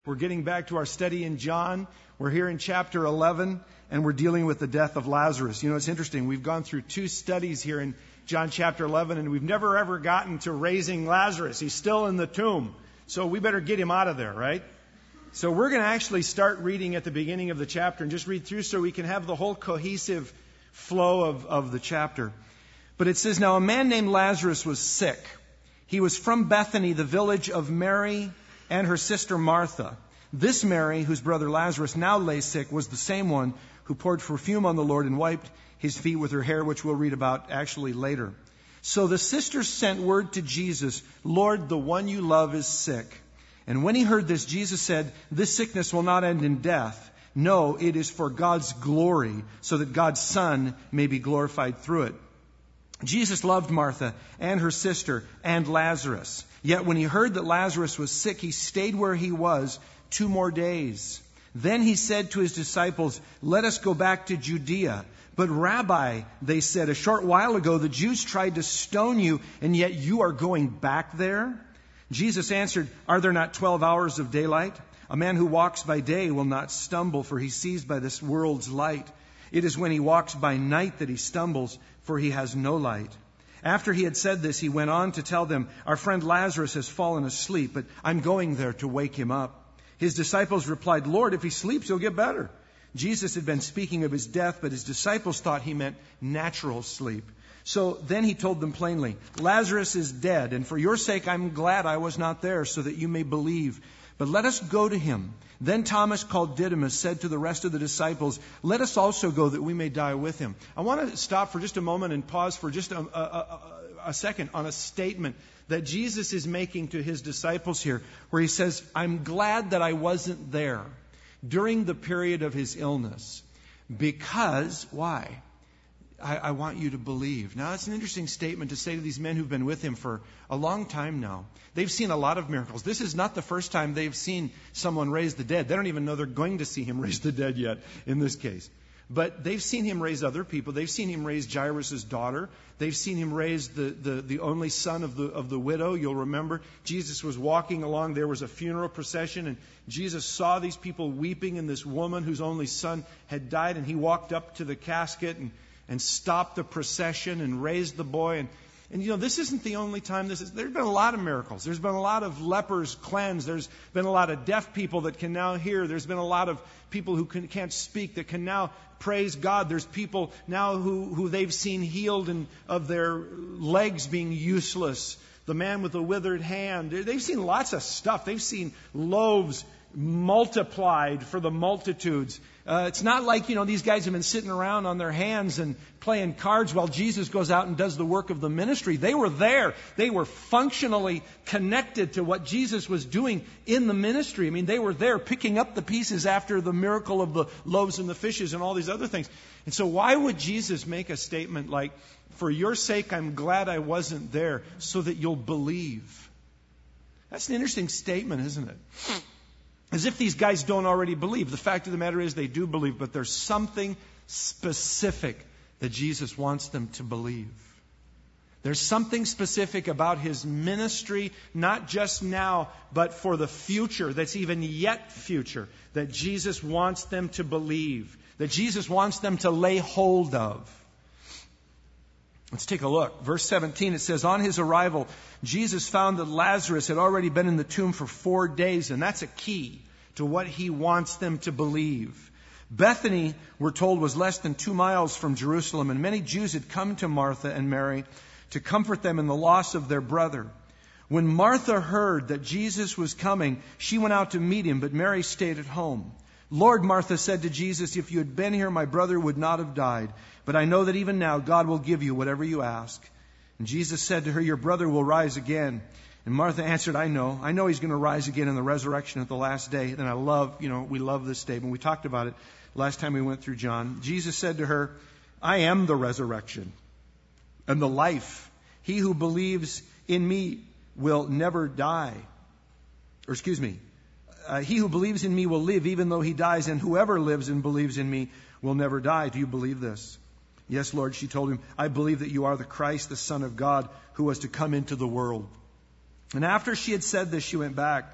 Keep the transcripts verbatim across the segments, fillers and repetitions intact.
We're getting back to our study in John. We're here in chapter eleven, and we're dealing with the death of Lazarus. You know, it's interesting. We've gone through two studies here in John chapter eleven, and we've never ever gotten to raising Lazarus. He's still in the tomb. So we better get him out of there, right? So we're going to actually start reading at the beginning of the chapter and just read through so we can have the whole cohesive flow of, of the chapter. But it says, "Now a man named Lazarus was sick. He was from Bethany, the village of Mary and her sister Martha. This Mary, whose brother Lazarus now lay sick, was the same one who poured perfume on the Lord and wiped his feet with her hair," which we'll read about actually later. "So the sisters sent word to Jesus, 'Lord, the one you love is sick.' And when he heard this, Jesus said, 'This sickness will not end in death. No, it is for God's glory, so that God's Son may be glorified through it.' Jesus loved Martha and her sister and Lazarus. Yet when he heard that Lazarus was sick, he stayed where he was two more days. Then he said to his disciples, 'Let us go back to Judea.' 'But Rabbi,' they said, 'a short while ago the Jews tried to stone you, and yet you are going back there?' Jesus answered, 'Are there not twelve hours of daylight? A man who walks by day will not stumble, for he sees by this world's light. It is when he walks by night that he stumbles, for he has no light.' After he had said this, he went on to tell them, 'Our friend Lazarus has fallen asleep, but I'm going there to wake him up.' His disciples replied, 'Lord, if he sleeps, he'll get better.' Jesus had been speaking of his death, but his disciples thought he meant natural sleep. So then he told them plainly, 'Lazarus is dead, and for your sake I'm glad I was not there, so that you may believe. But let us go to him.' Then Thomas, called Didymus, said to the rest of the disciples, 'Let us also go, that we may die with him.'" I want to stop for just a moment and pause for just a, a, a, a second on a statement that Jesus is making to his disciples here, where he says, "I'm glad that I wasn't there during the period of his illness, because," why? I, I want you to believe. Now, that's an interesting statement to say to these men who've been with him for a long time now. They've seen a lot of miracles. This is not the first time they've seen someone raise the dead. They don't even know they're going to see him raise the dead yet in this case. But they've seen him raise other people. They've seen him raise Jairus' daughter. They've seen him raise the, the, the only son of the, of the widow. You'll remember Jesus was walking along. There was a funeral procession, and Jesus saw these people weeping, and this woman whose only son had died, and he walked up to the casket and and stopped the procession and raised the boy. And, and you know, this isn't the only time this is. There's been a lot of miracles. There's been a lot of lepers cleansed. There's been a lot of deaf people that can now hear. There's been a lot of people who can, can't speak that can now praise God. There's people now who, who they've seen healed and of their legs being useless. The man with the withered hand. They've seen lots of stuff. They've seen loaves multiplied for the multitudes. Uh, it's not like, you know, these guys have been sitting around on their hands and playing cards while Jesus goes out and does the work of the ministry. They were there. They were functionally connected to what Jesus was doing in the ministry. I mean, they were there picking up the pieces after the miracle of the loaves and the fishes and all these other things. And so why would Jesus make a statement like, "For your sake, I'm glad I wasn't there, so that you'll believe"? That's an interesting statement, isn't it? As if these guys don't already believe. The fact of the matter is they do believe, but there's something specific that Jesus wants them to believe. There's something specific about his ministry, not just now, but for the future, that's even yet future, that Jesus wants them to believe, that Jesus wants them to lay hold of. Let's take a look. Verse seventeen, it says, "On his arrival, Jesus found that Lazarus had already been in the tomb for four days. And that's a key to what he wants them to believe. Bethany, we're told, was less than two miles from Jerusalem. And many Jews had come to Martha and Mary to comfort them in the loss of their brother. When Martha heard that Jesus was coming, she went out to meet him, but Mary stayed at home. 'Lord,' Martha said to Jesus, 'if you had been here, my brother would not have died. But I know that even now God will give you whatever you ask.' And Jesus said to her, 'Your brother will rise again.' And Martha answered, 'I know. I know he's going to rise again in the resurrection at the last day.' And I love, you know, we love this statement. We talked about it last time we went through John. Jesus said to her, 'I am the resurrection and the life. He who believes in me will never die.' Or excuse me. Uh, 'He who believes in me will live even though he dies, and whoever lives and believes in me will never die.' Do you believe this?" "Yes, Lord," she told him. "I believe that you are the Christ, the Son of God, who was to come into the world." And after she had said this, she went back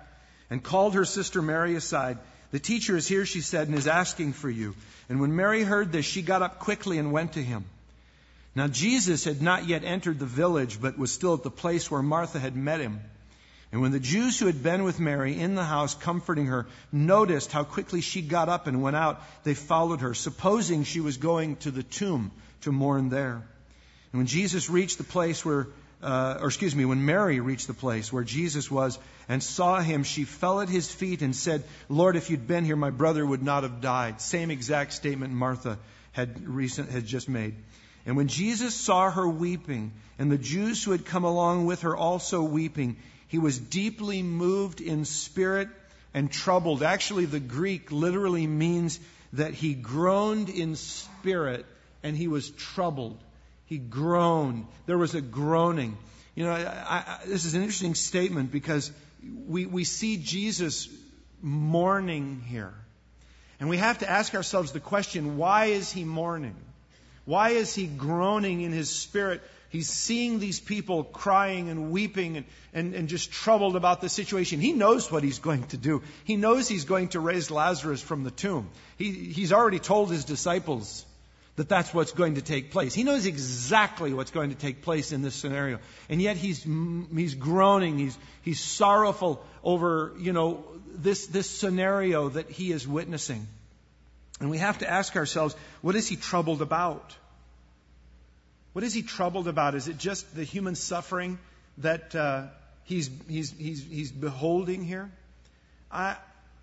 and called her sister Mary aside. The teacher is here, she said, and is asking for you. And when Mary heard this, she got up quickly and went to him. Now Jesus had not yet entered the village, but was still at the place where Martha had met him. And when the Jews who had been with Mary in the house comforting her noticed how quickly she got up and went out, they followed her, supposing she was going to the tomb to mourn there. And when Jesus reached the place where, uh, or excuse me, when Mary reached the place where Jesus was and saw him, she fell at his feet and said, Lord, if you'd been here, my brother would not have died. Same exact statement Martha had recent, had just made. And when Jesus saw her weeping, and the Jews who had come along with her also weeping, he was deeply moved in spirit and troubled. Actually, the Greek literally means that he groaned in spirit and he was troubled. He groaned. There was a groaning. You know, I, I, this is an interesting statement because we, we see Jesus mourning here. And we have to ask ourselves the question, why is he mourning? Why is he groaning in his spirit? He's seeing these people crying and weeping and, and, and just troubled about the situation. He knows what he's going to do. He knows he's going to raise Lazarus from the tomb. He, he's already told his disciples that that's what's going to take place. He knows exactly what's going to take place in this scenario. And yet he's he's groaning, he's he's sorrowful over, you know, this this scenario that he is witnessing. And we have to ask ourselves, what is he troubled about? What is he troubled about? Is it just the human suffering that uh, he's he's he's he's beholding here? I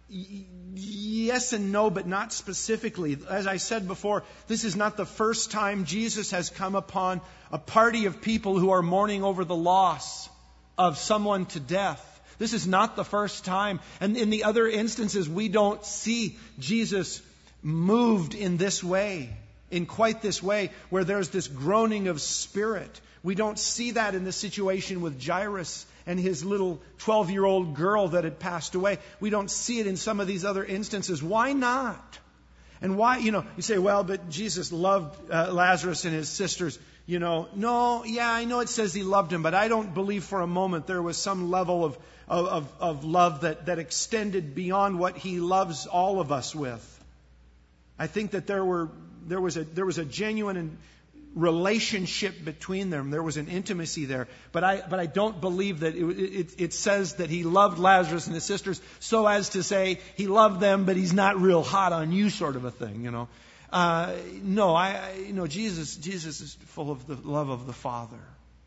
Yes and no, but not specifically. As I said before, this is not the first time Jesus has come upon a party of people who are mourning over the loss of someone to death. This is not the first time. And in the other instances, we don't see Jesus moved in this way, in quite this way, where there's this groaning of spirit. We don't see that in the situation with Jairus and his little twelve-year-old girl that had passed away. We don't see it in some of these other instances. Why not? And why, you know, you say, well, but Jesus loved uh, Lazarus and his sisters. You know, no, yeah, I know it says he loved him, but I don't believe for a moment there was some level of, of, of love that, that extended beyond what he loves all of us with. I think that there were there was a there was a genuine relationship between them. There was an intimacy there. But I but I don't believe that it, it, it says that he loved Lazarus and his sisters so as to say he loved them, but he's not real hot on you, sort of a thing. You know, uh, no, I, I you know Jesus Jesus is full of the love of the Father.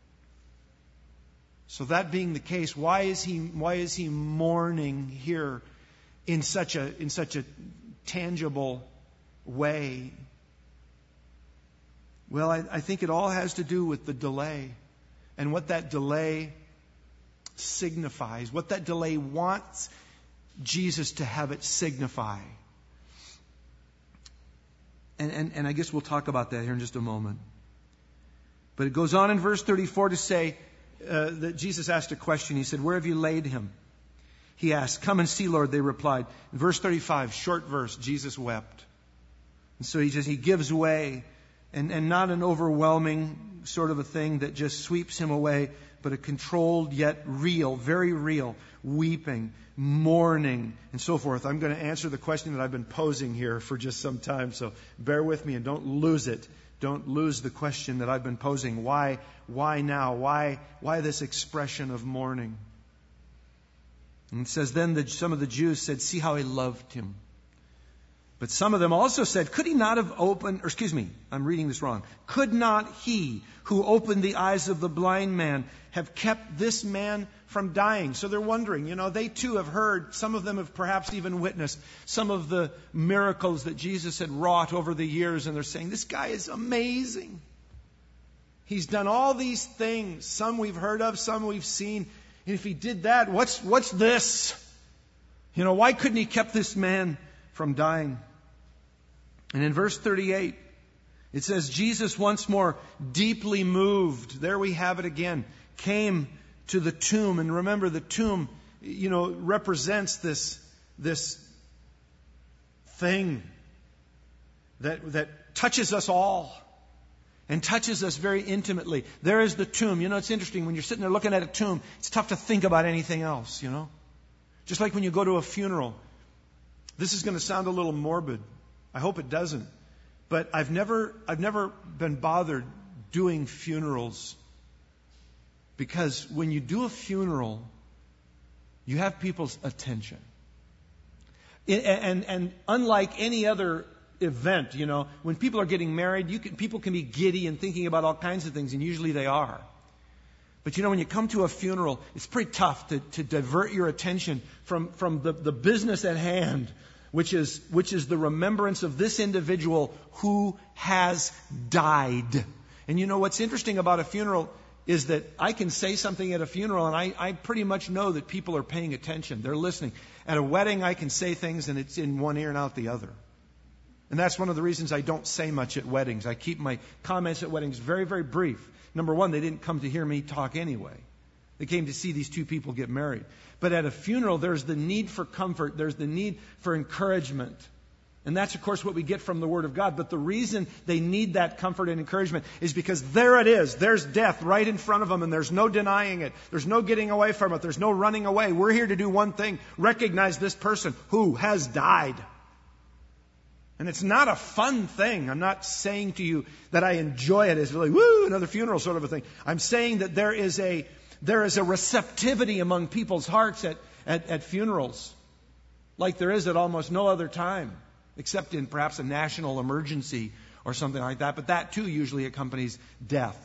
So that being the case, why is he why is he mourning here in such a in such a tangible way? Well, I, I think it all has to do with the delay and what that delay signifies, what that delay wants Jesus to have it signify. And, and, and I guess we'll talk about that here in just a moment. But it goes on in verse thirty-four to say uh, that Jesus asked a question. He said, "Where have you laid him?" He asked, "Come and see, Lord," they replied. In verse thirty-five, short verse, Jesus wept. And so he just, he gives way. And, and not an overwhelming sort of a thing that just sweeps him away, but a controlled yet real, very real, weeping, mourning, and so forth. I'm going to answer the question that I've been posing here for just some time, so bear with me and don't lose it. Don't lose the question that I've been posing. Why, why now? Why, why this expression of mourning? And it says, then the, some of the Jews said, "See how he loved him." But some of them also said, could he not have opened, or excuse me, I'm reading this wrong. Could not he who opened the eyes of the blind man have kept this man from dying? So they're wondering, you know, they too have heard, some of them have perhaps even witnessed some of the miracles that Jesus had wrought over the years. And they're saying, this guy is amazing. He's done all these things. Some we've heard of, some we've seen. And if he did that, what's, what's this? You know, why couldn't he kept this man from dying? And in verse thirty-eight, it says, Jesus once more, deeply moved, there we have it again, came to the tomb. And remember, the tomb, you know, represents this, this thing that, that touches us all and touches us very intimately. There is the tomb. You know, it's interesting, when you're sitting there looking at a tomb, it's tough to think about anything else, you know. Just like when you go to a funeral. This is going to sound a little morbid. I hope it doesn't. But I've never, I've never been bothered doing funerals. Because when you do a funeral, you have people's attention. And, and, and unlike any other event, you know, when people are getting married, you can, people can be giddy and thinking about all kinds of things, and usually they are. But you know, when you come to a funeral, it's pretty tough to, to divert your attention from, from the, the business at hand, which is, which is the remembrance of this individual who has died. And you know, what's interesting about a funeral is that I can say something at a funeral and I, I pretty much know that people are paying attention. They're listening. At a wedding, I can say things and it's in one ear and out the other. And that's one of the reasons I don't say much at weddings. I keep my comments at weddings very, very brief. Number one, they didn't come to hear me talk anyway. They came to see these two people get married. But at a funeral, there's the need for comfort. There's the need for encouragement. And that's, of course, what we get from the Word of God. But the reason they need that comfort and encouragement is because there it is. There's death right in front of them, and there's no denying it. There's no getting away from it. There's no running away. We're here to do one thing: recognize this person who has died. And it's not a fun thing. I'm not saying to you that I enjoy it as really, woo, another funeral sort of a thing. I'm saying that there is a there is a receptivity among people's hearts at, at, at funerals, like there is at almost no other time, except in perhaps a national emergency or something like that. But that too usually accompanies death.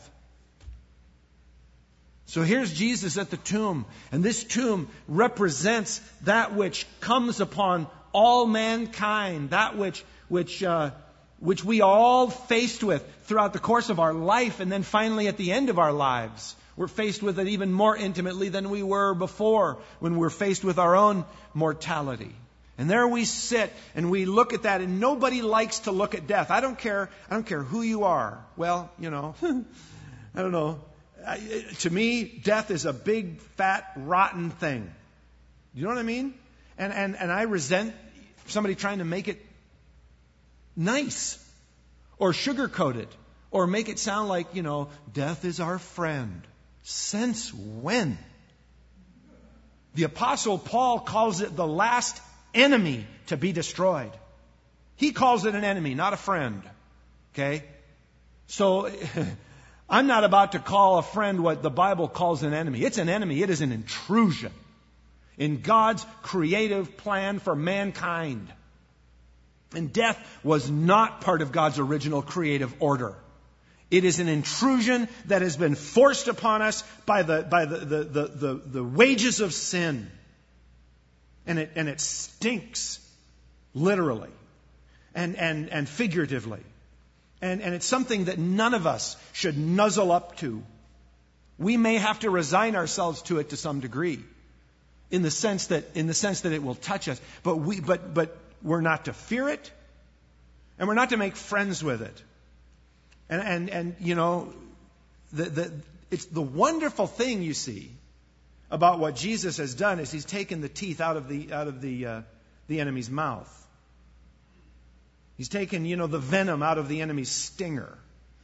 So here's Jesus at the tomb, and this tomb represents that which comes upon all mankind, that which which uh, which we are all faced with throughout the course of our life, and then finally at the end of our lives, we're faced with it even more intimately than we were before, when we're faced with our own mortality. And there we sit and we look at that, and nobody likes to look at death. I don't care. I don't care who you are. Well, you know, I don't know. I, to me, death is a big, fat, rotten thing. You know what I mean? And and and I resent somebody trying to make it nice or sugarcoat it or make it sound like, you know, death is our friend. Since when? The Apostle Paul calls it the last enemy to be destroyed. He calls it an enemy, not a friend. Okay? So I'm not about to call a friend what the Bible calls an enemy. It's an enemy. It is an intrusion in God's creative plan for mankind. And death was not part of God's original creative order. It is an intrusion that has been forced upon us by the by the the the, the, the wages of sin. And it and it stinks, literally, and and and figuratively. And and it's something that none of us should nuzzle up to. We may have to resign ourselves to it to some degree, in the sense that in the sense that it will touch us. But we but but we're not to fear it, and we're not to make friends with it. And and and you know, the the it's the wonderful thing, you see, about what Jesus has done is He's taken the teeth out of the out of the uh, the enemy's mouth. He's taken, you know, the venom out of the enemy's stinger.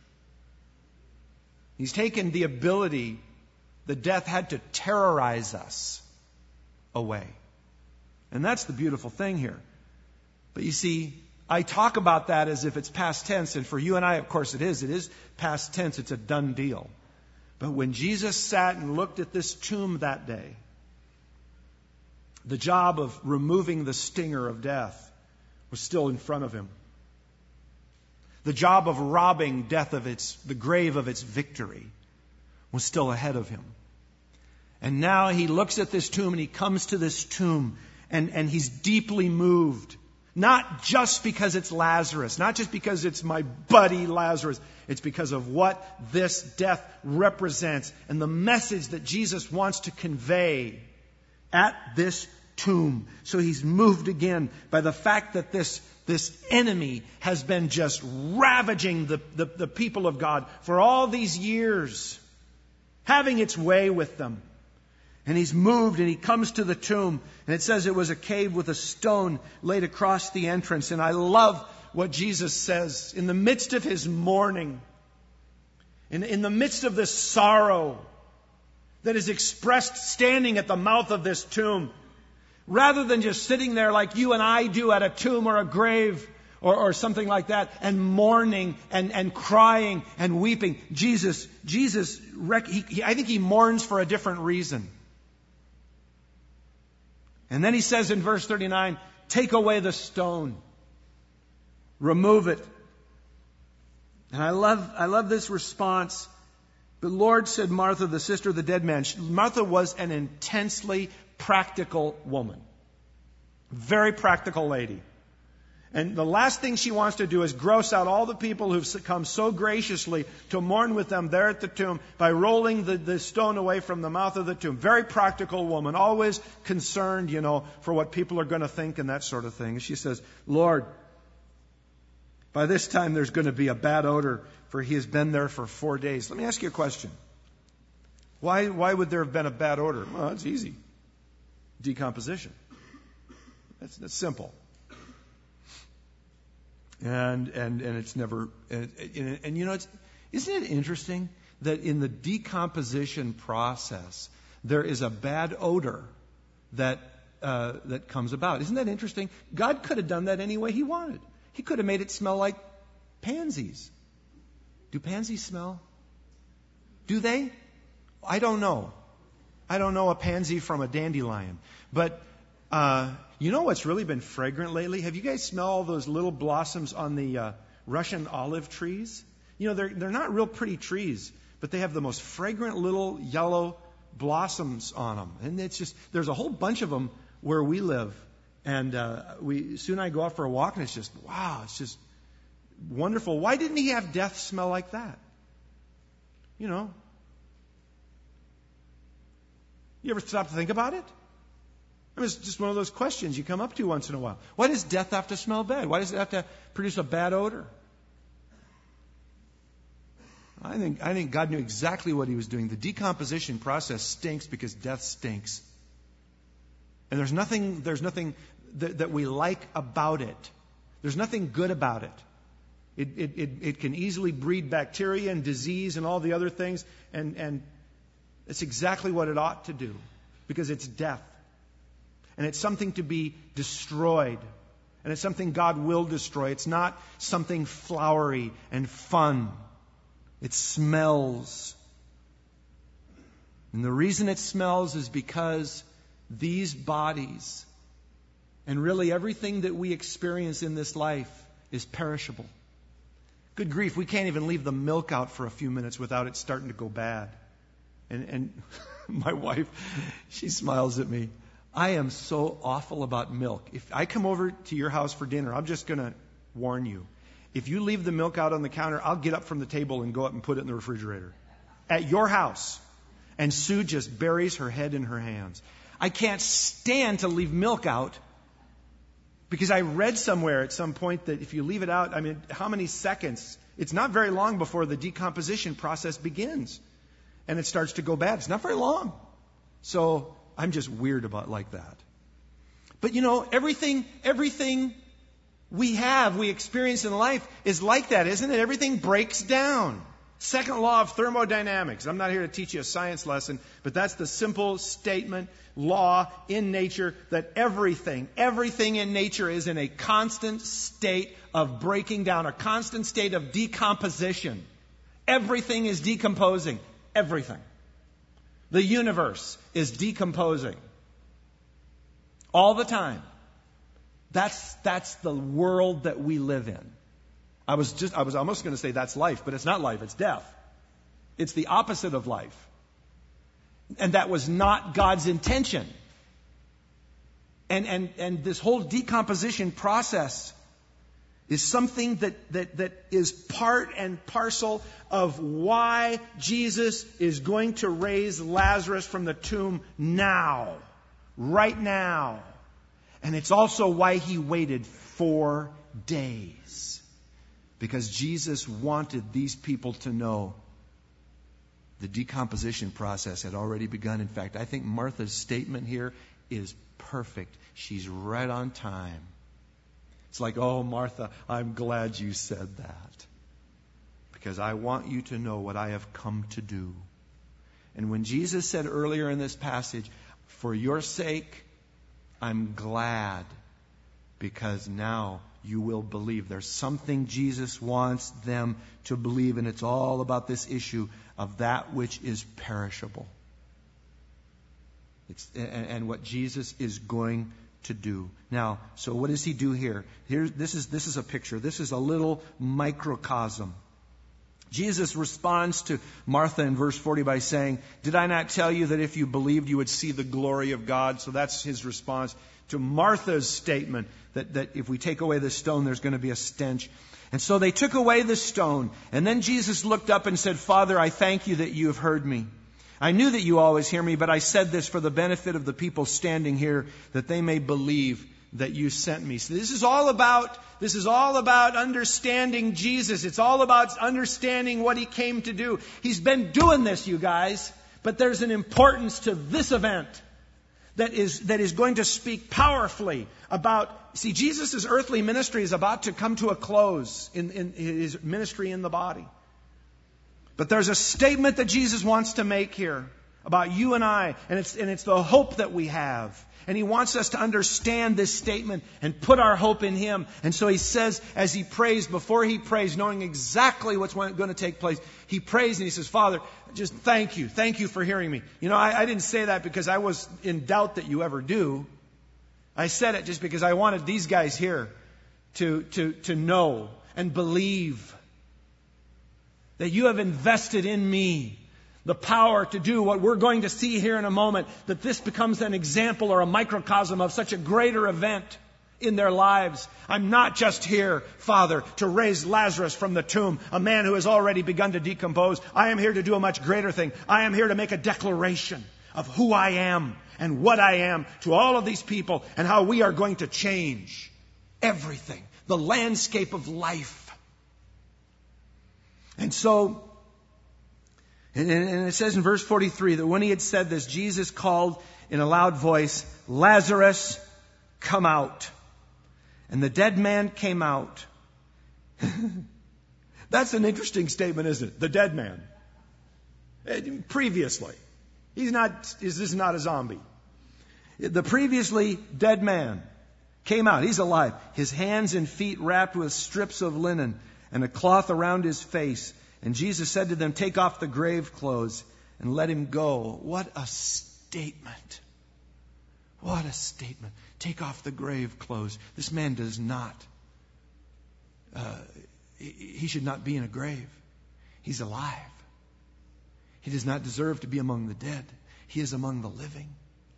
He's taken the ability that death had to terrorize us away. And that's the beautiful thing here. But you see, I talk about that as if it's past tense, and for you and I, of course it is. It is past tense. It's a done deal. But when Jesus sat and looked at this tomb that day, the job of removing the stinger of death was still in front of Him. The job of robbing death of its, the grave of its victory was still ahead of Him. And now He looks at this tomb, and He comes to this tomb, and, and He's deeply moved. Not just because it's Lazarus, not just because it's my buddy Lazarus. It's because of what this death represents and the message that Jesus wants to convey at this tomb. So He's moved again by the fact that this, this enemy has been just ravaging the, the, the people of God for all these years, having its way with them. And He's moved, and He comes to the tomb, and it says it was a cave with a stone laid across the entrance. And I love what Jesus says in the midst of His mourning, in, in the midst of this sorrow that is expressed standing at the mouth of this tomb. Rather than just sitting there like you and I do at a tomb or a grave or, or something like that and mourning and, and crying and weeping, Jesus, Jesus, he, he, I think he mourns for a different reason. And then he says in verse thirty-nine, take away the stone. Remove it. And I love, I love this response. The Lord, said Martha, the sister of the dead man. Martha was an intensely practical woman. Very practical lady. And the last thing she wants to do is gross out all the people who've come so graciously to mourn with them there at the tomb by rolling the, the stone away from the mouth of the tomb. Very practical woman, always concerned, you know, for what people are going to think and that sort of thing. She says, Lord, by this time there's going to be a bad odor, for he has been there for four days. Let me ask you a question. Why, why would there have been a bad odor? Well, it's easy. Decomposition. That's, that's simple. And, and, and it's never, and, and, and you know, it's, isn't it interesting that in the decomposition process, there is a bad odor that, uh, that comes about? Isn't that interesting? God could have done that any way he wanted. He could have made it smell like pansies. Do pansies smell? Do they? I don't know. I don't know a pansy from a dandelion. But, uh, you know what's really been fragrant lately? Have you guys smelled all those little blossoms on the uh, Russian olive trees? You know, they're they're not real pretty trees, but they have the most fragrant little yellow blossoms on them. And it's just, there's a whole bunch of them where we live. And uh, we soon I go out for a walk, and it's just, wow, it's just wonderful. Why didn't he have death smell like that? You know. You ever stop to think about it? It was just one of those questions you come up to once in a while. Why does death have to smell bad? Why does it have to produce a bad odor? I think, I think God knew exactly what he was doing. The decomposition process stinks because death stinks. And there's nothing, there's nothing that, that we like about it. There's nothing good about it. It, it, it, it can easily breed bacteria and disease and all the other things. And, and it's exactly what it ought to do because it's death. And it's something to be destroyed. And it's something God will destroy. It's not something flowery and fun. It smells. And the reason it smells is because these bodies and really everything that we experience in this life is perishable. Good grief, we can't even leave the milk out for a few minutes without it starting to go bad. And, and my wife, she smiles at me. I am so awful about milk. If I come over to your house for dinner, I'm just going to warn you. If you leave the milk out on the counter, I'll get up from the table and go up and put it in the refrigerator. At your house. And Sue just buries her head in her hands. I can't stand to leave milk out because I read somewhere at some point that if you leave it out, I mean, how many seconds? It's not very long before the decomposition process begins. And it starts to go bad. It's not very long. So I'm just weird about like that. But you know, everything, everything we have, we experience in life is like that, isn't it? Everything breaks down. Second law of thermodynamics. I'm not here to teach you a science lesson, but that's the simple statement, law in nature that everything, everything in nature is in a constant state of breaking down, a constant state of decomposition. Everything is decomposing. Everything. The universe is decomposing. All the time. That's, that's the world that we live in. I was just, I was almost going to say that's life, but it's not life, it's death. It's the opposite of life. And that was not God's intention. And, and, and this whole decomposition process is something that, that, that is part and parcel of why Jesus is going to raise Lazarus from the tomb now. Right now. And it's also why he waited four days. Because Jesus wanted these people to know the decomposition process had already begun. In fact, I think Martha's statement here is perfect. She's right on time. It's like, oh, Martha, I'm glad you said that. Because I want you to know what I have come to do. And when Jesus said earlier in this passage, for your sake, I'm glad because now you will believe. There's something Jesus wants them to believe, and it's all about this issue of that which is perishable. It's, and, and what Jesus is going to do. Now, so what does he do here? Here, this is this is a picture. This is a little microcosm. Jesus responds to Martha in verse forty by saying, "Did I not tell you that if you believed you would see the glory of God?" So that's his response to Martha's statement that, that if we take away the stone, there's going to be a stench. And so they took away the stone. And then Jesus looked up and said, "Father, I thank you that you have heard me. I knew that you always hear me, but I said this for the benefit of the people standing here, that they may believe that you sent me." So this is all about, this is all about understanding Jesus. It's all about understanding what he came to do. He's been doing this, you guys, but there's an importance to this event that is, that is going to speak powerfully about, see, Jesus' earthly ministry is about to come to a close in, in his ministry in the body. But there's a statement that Jesus wants to make here about you and I, and it's, and it's the hope that we have. And he wants us to understand this statement and put our hope in him. And so he says, as he prays, before he prays, knowing exactly what's going to take place, he prays and he says, "Father, just thank you. Thank you for hearing me." You know, I, I didn't say that because I was in doubt that you ever do. I said it just because I wanted these guys here to, to, to know and believe that you have invested in me the power to do what we're going to see here in a moment, that this becomes an example or a microcosm of such a greater event in their lives. I'm not just here, Father, to raise Lazarus from the tomb, a man who has already begun to decompose. I am here to do a much greater thing. I am here to make a declaration of who I am and what I am to all of these people and how we are going to change everything, the landscape of life. And so, and it says in verse forty-three that when he had said this, Jesus called in a loud voice, "Lazarus, come out." And the dead man came out. That's an interesting statement, isn't it? The dead man. Previously. He's not, this is not a zombie. The previously dead man came out. He's alive. His hands and feet wrapped with strips of linen and a cloth around his face. And Jesus said to them, "Take off the grave clothes and let him go." What a statement. What a statement. Take off the grave clothes. This man does not, uh, he should not be in a grave. He's alive. He does not deserve to be among the dead. He is among the living.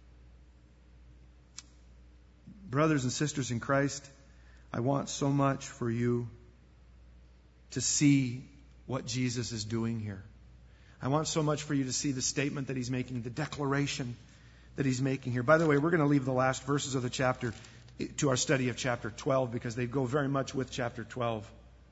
Brothers and sisters in Christ, I want so much for you to see what Jesus is doing here. I want so much for you to see the statement that he's making, the declaration that he's making here. By the way, we're going to leave the last verses of the chapter to our study of chapter twelve because they go very much with chapter twelve.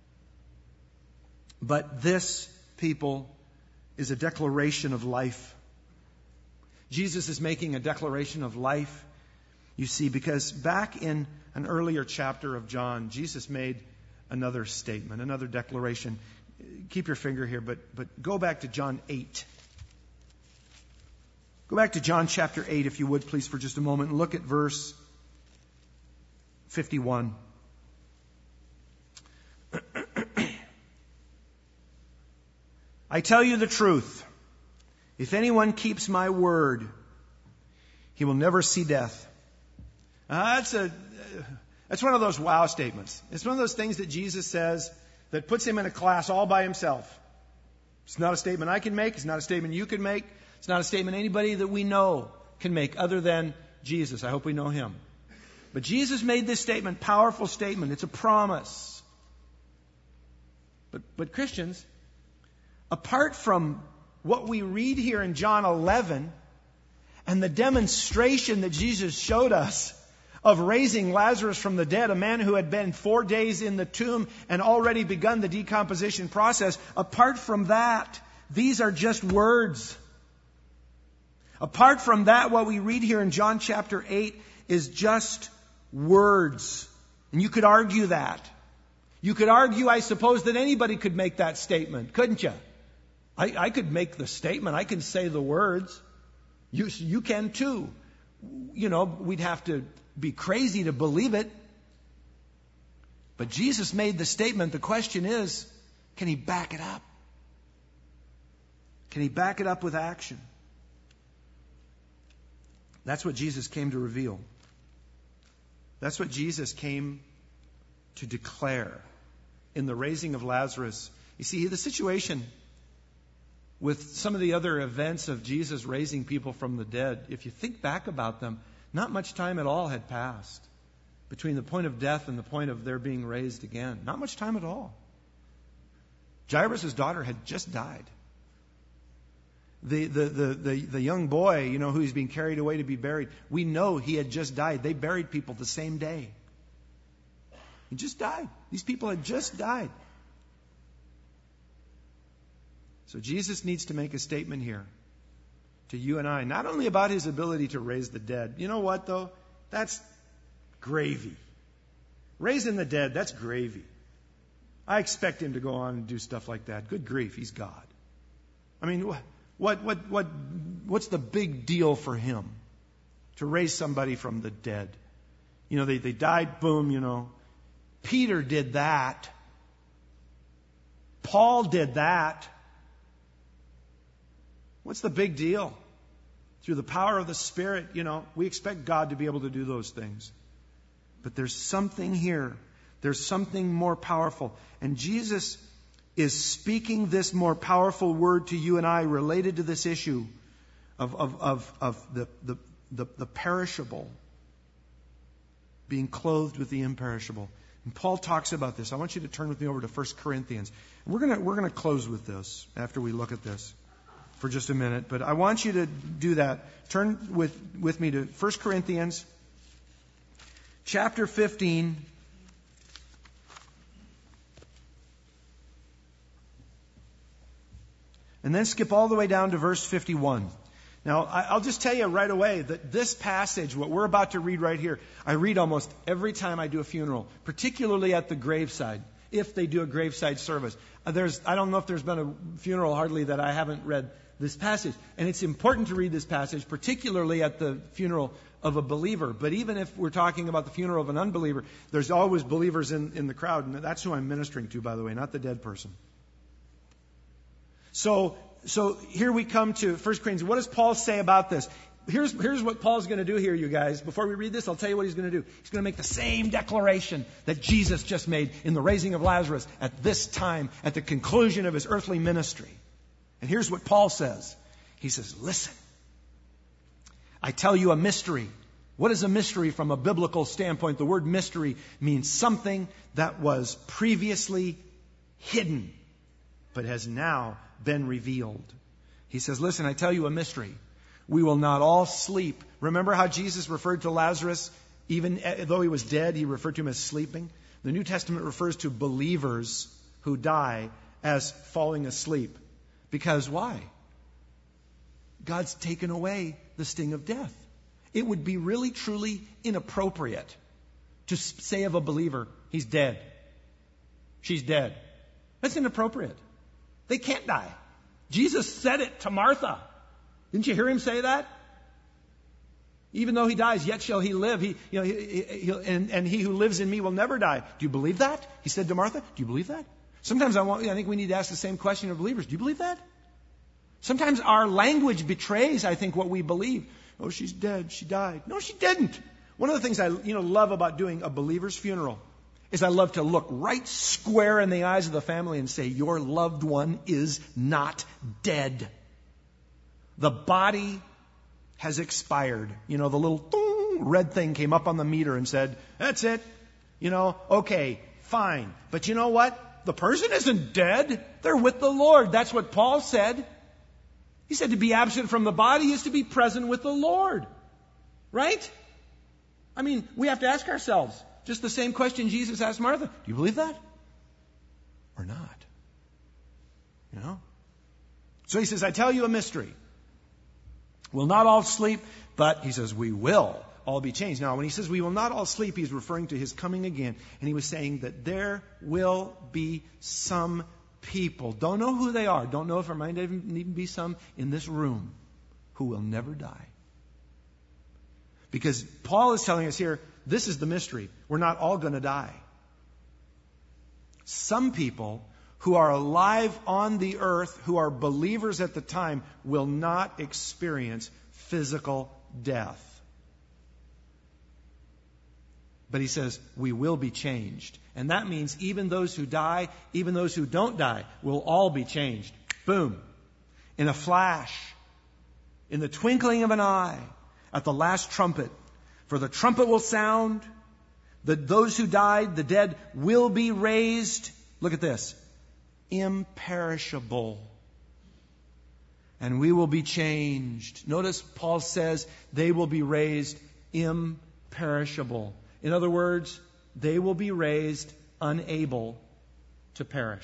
But this, people, is a declaration of life. Jesus is making a declaration of life, you see, because back in an earlier chapter of John, Jesus made another statement, another declaration. Keep your finger here, but, but go back to John eight. Go back to John chapter eight, if you would, please, for just a moment, and look at verse fifty-one. "I tell you the truth. If anyone keeps my word, he will never see death." Uh, that's a that's one of those wow statements. It's one of those things that Jesus says that puts him in a class all by himself. It's not a statement I can make. It's not a statement you can make. It's not a statement anybody that we know can make other than Jesus. I hope we know him. But Jesus made this statement, powerful statement. It's a promise. But, but Christians, apart from what we read here in John eleven and the demonstration that Jesus showed us of raising Lazarus from the dead, a man who had been four days in the tomb and already begun the decomposition process, apart from that, these are just words. Apart from that, what we read here in John chapter eight is just words. And you could argue that. You could argue, I suppose, that anybody could make that statement, couldn't you? I, I could make the statement. I can say the words. You, you can too. you know, we'd have to be crazy to believe it. But Jesus made the statement. The question is, can he back it up? Can he back it up with action? That's what Jesus came to reveal. That's what Jesus came to declare in the raising of Lazarus. You see, the situation with some of the other events of Jesus raising people from the dead, if you think back about them, not much time at all had passed between the point of death and the point of their being raised again. Not much time at all. Jairus' daughter had just died. The, the, the, the, the young boy, you know, who is being carried away to be buried, we know he had just died. They buried people the same day. He just died. These people had just died. So Jesus needs to make a statement here to you and I, not only about his ability to raise the dead. You know what, though? That's gravy. Raising the dead, that's gravy. I expect him to go on and do stuff like that. Good grief, he's God. I mean, what, what, what, what's the big deal for him to raise somebody from the dead? You know, they, they died, boom, you know. Peter did that. Paul did that. What's the big deal? Through the power of the Spirit, you know, we expect God to be able to do those things. But there's something here. There's something more powerful. And Jesus is speaking this more powerful word to you and I related to this issue of, of, of, of the, the, the, the perishable being clothed with the imperishable. And Paul talks about this. I want you to turn with me over to First Corinthians. And we're going we're going to close with this after we look at this for just a minute. But I want you to do that. Turn with, with me to First Corinthians chapter fifteen. And then skip all the way down to verse fifty-one. Now, I'll just tell you right away that this passage, what we're about to read right here, I read almost every time I do a funeral, particularly at the graveside, if they do a graveside service. There's, I don't know if there's been a funeral hardly that I haven't read this passage. And it's important to read this passage, particularly at the funeral of a believer. But even if we're talking about the funeral of an unbeliever, there's always believers in, in the crowd. And that's who I'm ministering to, by the way, not the dead person. So, so here we come to First Corinthians. What does Paul say about this? Here's, here's what Paul's going to do here, you guys. Before we read this, I'll tell you what he's going to do. He's going to make the same declaration that Jesus just made in the raising of Lazarus at this time, at the conclusion of his earthly ministry. And here's what Paul says. He says, listen, I tell you a mystery. What is a mystery from a biblical standpoint? The word mystery means something that was previously hidden, but has now been revealed. He says, listen, I tell you a mystery. We will not all sleep. Remember how Jesus referred to Lazarus, even though he was dead, he referred to him as sleeping? The New Testament refers to believers who die as falling asleep. Because why? God's taken away the sting of death. It would be really, truly inappropriate to say of a believer, he's dead. She's dead. That's inappropriate. They can't die. Jesus said it to Martha. Didn't you hear him say that? Even though he dies, yet shall he live. He, you know, he, he, and, and he who lives in me will never die. Do you believe that? He said to Martha, do you believe that? Sometimes I want, I think we need to ask the same question of believers. Do you believe that? Sometimes our language betrays, I think, what we believe. Oh, she's dead. She died. No, she didn't. One of the things I, you know, love about doing a believer's funeral is I love to look right square in the eyes of the family and say, your loved one is not dead. The body has expired. You know, the little red thing came up on the meter and said, that's it. You know, okay, fine. But you know what? The person isn't dead. They're with the Lord. That's what Paul said. He said to be absent from the body is to be present with the Lord. Right? I mean, we have to ask ourselves just the same question Jesus asked Martha. Do you believe that? Or not? You know? So he says, I tell you a mystery. We'll not all sleep, but he says, we will all be changed. Now, when he says we will not all sleep, he's referring to his coming again. And he was saying that there will be some people, don't know who they are, don't know if there might even be some in this room who will never die. Because Paul is telling us here, this is the mystery. We're not all going to die. Some people who are alive on the earth, who are believers at the time, will not experience physical death. But he says, we will be changed. And that means even those who die, even those who don't die, will all be changed. Boom. In a flash. In the twinkling of an eye. At the last trumpet. For the trumpet will sound. The, those who died, the dead, will be raised. Look at this. Imperishable. And we will be changed. Notice Paul says they will be raised imperishable. In other words, they will be raised unable to perish.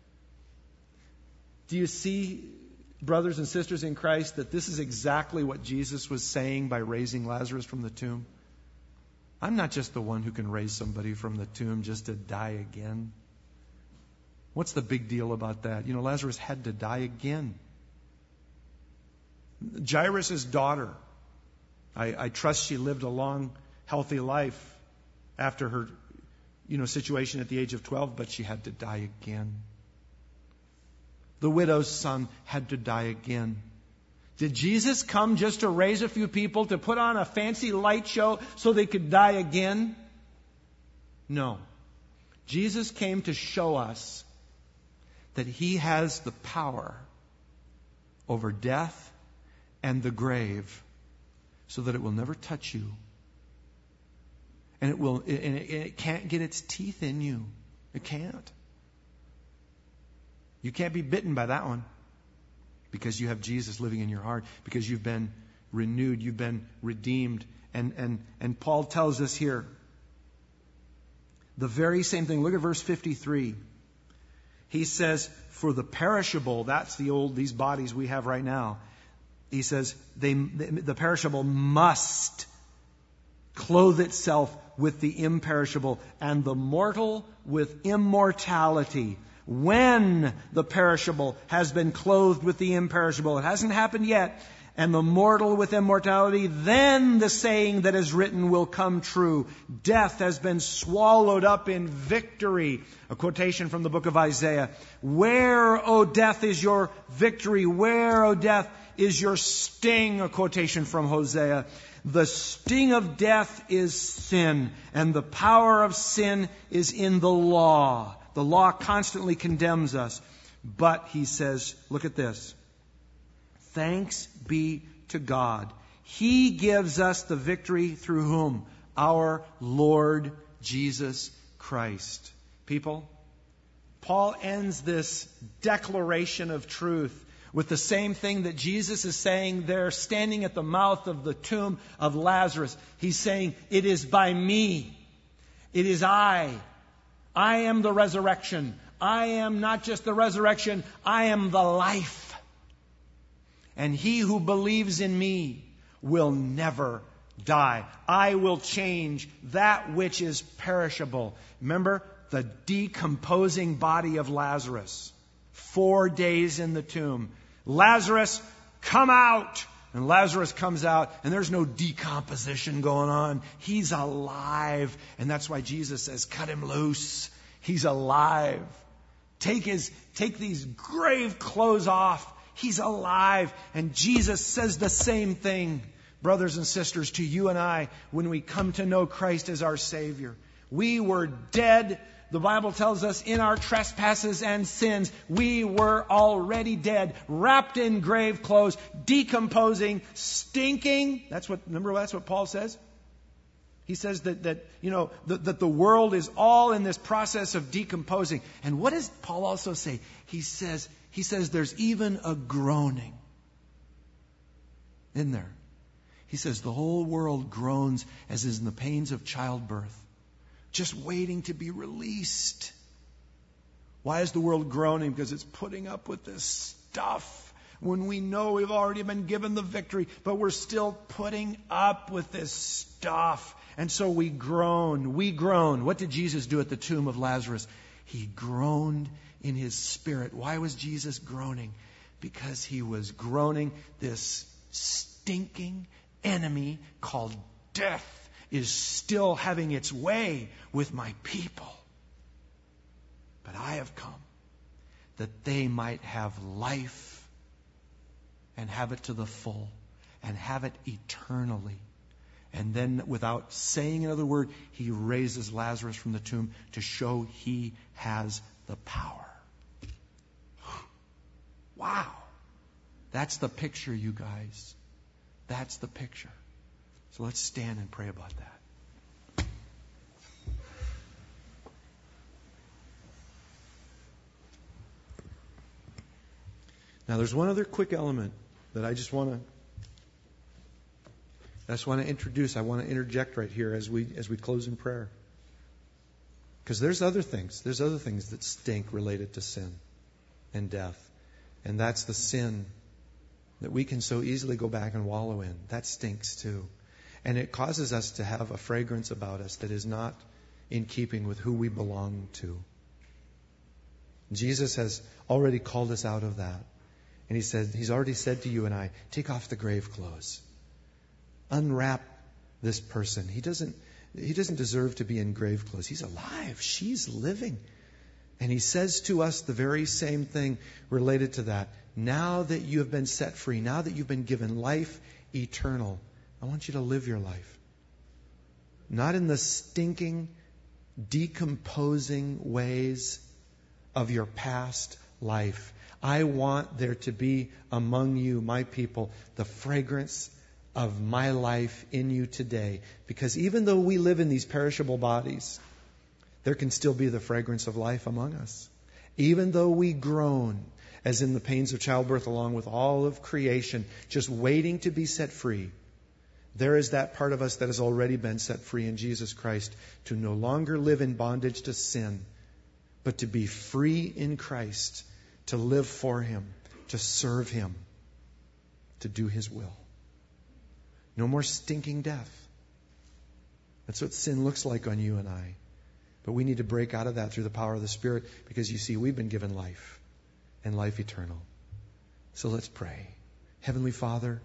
Do you see, brothers and sisters in Christ, that this is exactly what Jesus was saying by raising Lazarus from the tomb? I'm not just the one who can raise somebody from the tomb just to die again. What's the big deal about that? You know, Lazarus had to die again. Jairus' daughter, I, I trust she lived a long, healthy life after her, you know, situation at the age of twelve, but she had to die again. The widow's son had to die again. Did Jesus come just to raise a few people, to put on a fancy light show so they could die again? No. Jesus came to show us that He has the power over death and the grave so that it will never touch you. And it will, and it, it can't get its teeth in you. It can't. You can't be bitten by that one because you have Jesus living in your heart, because you've been renewed, you've been redeemed. And, and, and Paul tells us here the very same thing. Look at verse fifty-three. He says, for the perishable, that's the old, these bodies we have right now. He says, they, the perishable must clothe itself with the imperishable, and the mortal with immortality. When the perishable has been clothed with the imperishable, it hasn't happened yet, and the mortal with immortality, then the saying that is written will come true. Death has been swallowed up in victory. A quotation from the book of Isaiah. Where, O death, is your victory? Where, O death, is your sting? A quotation from Hosea. The sting of death is sin, and the power of sin is in the law. The law constantly condemns us. But, he says, look at this. Thanks be to God. He gives us the victory through whom? Our Lord Jesus Christ. People, Paul ends this declaration of truth with the same thing that Jesus is saying there, standing at the mouth of the tomb of Lazarus. He's saying, it is by me. It is I. I am the resurrection. I am not just the resurrection, I am the life. And he who believes in me will never die. I will change that which is perishable. Remember the decomposing body of Lazarus. Four days in the tomb. Lazarus, come out! And Lazarus comes out, and there's no decomposition going on. He's alive. And that's why Jesus says, cut him loose. He's alive. Take his, take these grave clothes off. He's alive. And Jesus says the same thing, brothers and sisters, to you and I when we come to know Christ as our Savior. We were dead. The Bible tells us in our trespasses and sins, we were already dead, wrapped in grave clothes, decomposing, stinking. That's what, remember that's what Paul says? He says that, that you know, that, that the world is all in this process of decomposing. And what does Paul also say? He says, he says there's even a groaning in there. He says the whole world groans as is in the pains of childbirth, just waiting to be released. Why is the world groaning? Because it's putting up with this stuff when we know we've already been given the victory, but we're still putting up with this stuff. And so we groan. We groan. What did Jesus do at the tomb of Lazarus? He groaned in his spirit. Why was Jesus groaning? Because he was groaning this stinking enemy called death is still having its way with my people. But I have come that they might have life and have it to the full and have it eternally. And then, without saying another word, he raises Lazarus from the tomb to show he has the power. Wow. That's the picture, you guys. That's the picture. So let's stand and pray about that. Now, there's one other quick element that I just want to I just want to introduce. I want to interject right here as we as we close in prayer. Because there's other things. There's other things that stink related to sin and death. And that's the sin that we can so easily go back and wallow in. That stinks too. And it causes us to have a fragrance about us that is not in keeping with who we belong to. Jesus has already called us out of that. And he said, he's already said to you and I, take off the grave clothes. Unwrap this person. He doesn't, he doesn't deserve to be in grave clothes. He's alive. She's living. And he says to us the very same thing related to that. Now that you have been set free, now that you've been given life eternal, I want you to live your life. Not in the stinking, decomposing ways of your past life. I want there to be among you, my people, the fragrance of my life in you today. Because even though we live in these perishable bodies, there can still be the fragrance of life among us. Even though we groan, as in the pains of childbirth, along with all of creation, just waiting to be set free, there is that part of us that has already been set free in Jesus Christ, to no longer live in bondage to sin, but to be free in Christ, to live for Him, to serve Him, to do His will. No more stinking death. That's what sin looks like on you and I. But we need to break out of that through the power of the Spirit, because you see, we've been given life and life eternal. So let's pray. Heavenly Father,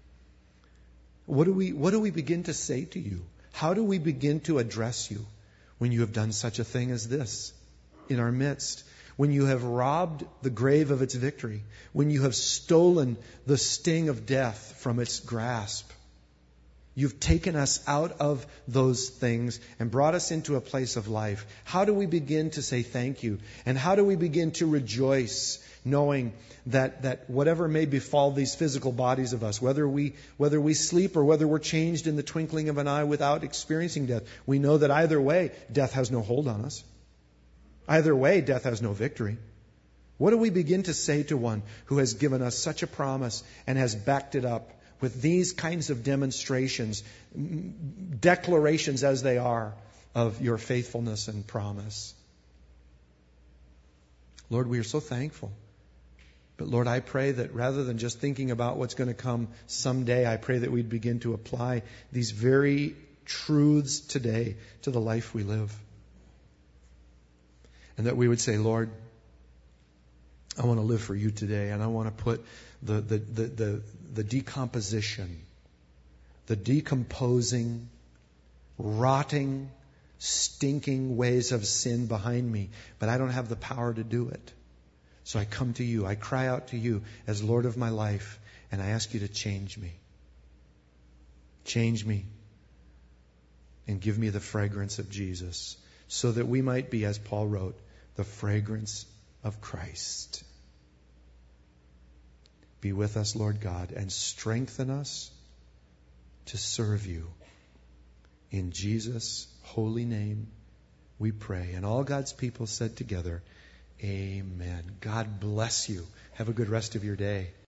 what do we, what do we begin to say to you? How do we begin to address you when you have done such a thing as this in our midst? When you have robbed the grave of its victory, when you have stolen the sting of death from its grasp. You've taken us out of those things and brought us into a place of life. How do we begin to say thank you? And how do we begin to rejoice, knowing that, that whatever may befall these physical bodies of us, whether we, whether we sleep or whether we're changed in the twinkling of an eye without experiencing death, we know that either way, death has no hold on us. Either way, death has no victory. What do we begin to say to one who has given us such a promise and has backed it up with these kinds of demonstrations, declarations as they are, of your faithfulness and promise? Lord, we are so thankful. But Lord, I pray that rather than just thinking about what's going to come someday, I pray that we'd begin to apply these very truths today to the life we live. And that we would say, Lord, I want to live for you today, and I want to put the, the, the, the, the decomposition, the decomposing, rotting, stinking ways of sin behind me, but I don't have the power to do it. So I come to you, I cry out to you as Lord of my life, and I ask you to change me. Change me and give me the fragrance of Jesus, so that we might be, as Paul wrote, the fragrance of Christ. Be with us, Lord God, and strengthen us to serve you. In Jesus' holy name we pray. And all God's people said together, amen. God bless you. Have a good rest of your day.